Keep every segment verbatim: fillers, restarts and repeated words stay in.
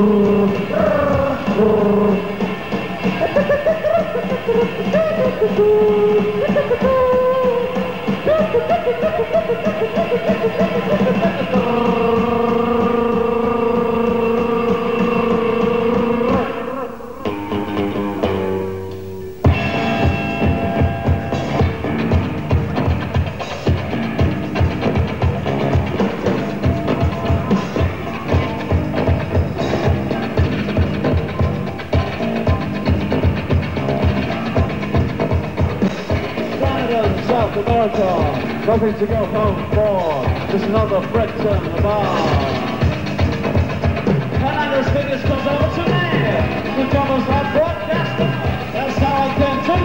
South America, nothing to go home for, just another Britain of ours. Fernando's fingers comes over to me, the jobbers are broadcaster, that's how I came to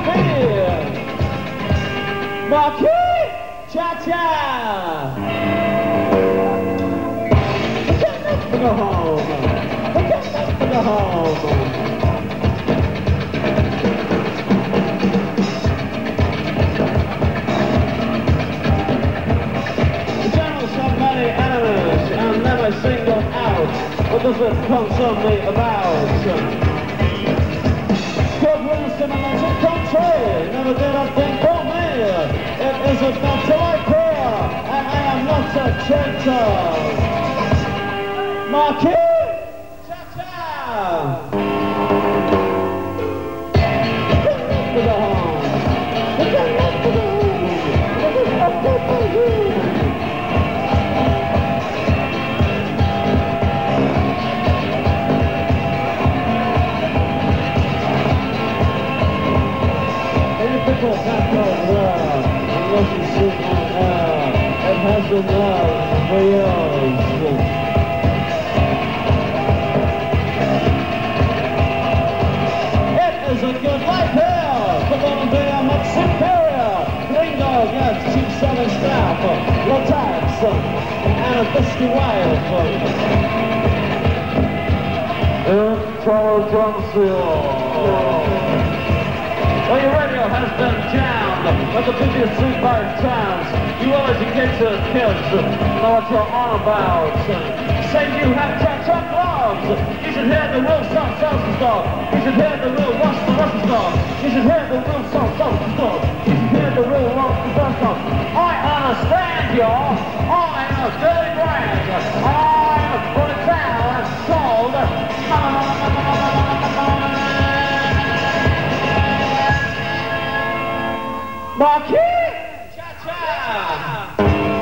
be. Marquis Cha-Cha! We can't wait to go home, we can't wait to go home. Single out, what does it concern me about? God wills in a magic country, never did a thing for me. It isn't not till I care, and I am not a traitor. Marquis Cha-Cha! To the home, to the home, to the home. It has been love for years. It is a good life here, but one day I'm much superior. Green dog has cheap selling staff, low tax, and a biscuit wife. Intelligentsia. Well, your radio has been jammed at the busiest three-bar towns. You well-educated kids know what you're on about. Say you have Cha-Cha gloves. You should hear the real South Southern stuff. You should hear the real Western Western stuff. You should hear the real South Southern stuff. You should hear the real Western Western stuff. I understand, y'all. I'm a dirty brag. I'm a put it down. It's called... Marquis Cha-Cha!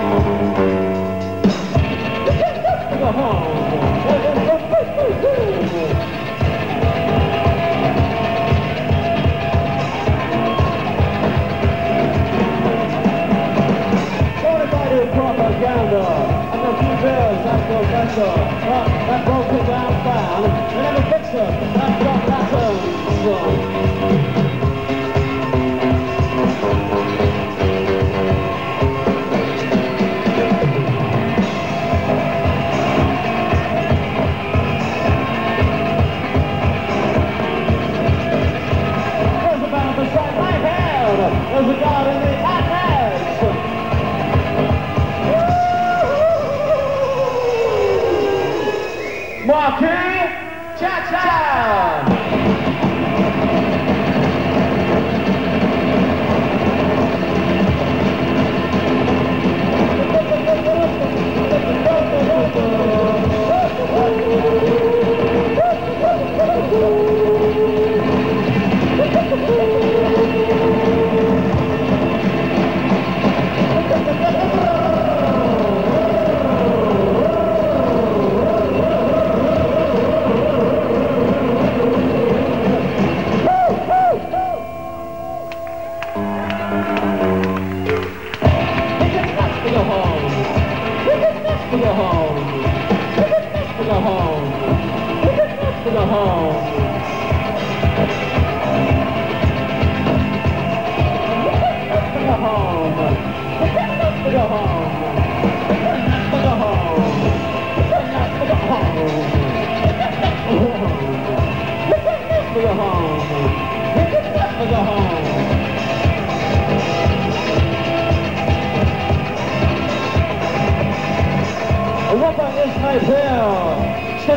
Go home. Fortified propaganda, and a few bills that go better, but that broken down fan, they never fix it, that's got lessons. There's a God in the atlas. Marquis Cha-Cha!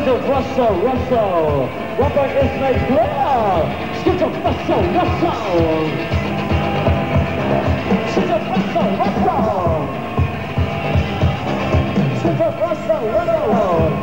Skittle Russell, Russell. Robert Ismay Blair. Skittle Russell, Russell. Skittle Russell, Russell. Skittle Russell, Russell.